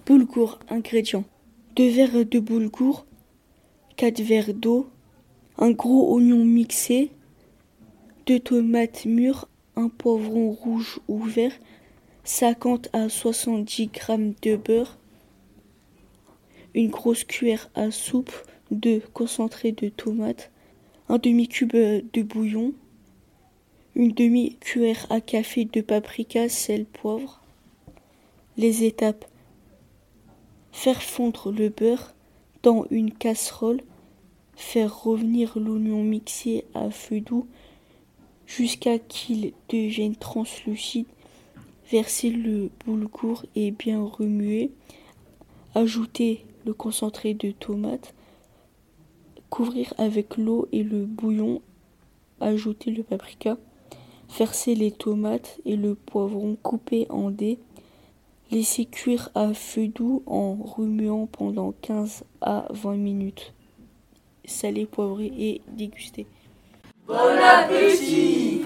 Boulgour, ingrédients. 2 verres de boulgour, 4 verres d'eau, un gros oignon mixé, 2 tomates mûres, un poivron rouge ou vert, 50 à 70 g de beurre, une grosse cuillère à soupe de concentré de tomate, un demi-cube de bouillon, une demi-cuillère à café de paprika, sel, poivre. Les étapes. Faire fondre le beurre dans une casserole, faire revenir l'oignon mixé à feu doux jusqu'à qu'il devienne translucide, verser le boulgour et bien remuer, ajouter le concentré de tomate, couvrir avec l'eau et le bouillon, ajouter le paprika, verser les tomates et le poivron coupé en dés, laisser cuire à feu doux en remuant pendant 15 à 20 minutes. Saler, poivrer et déguster. Bon appétit!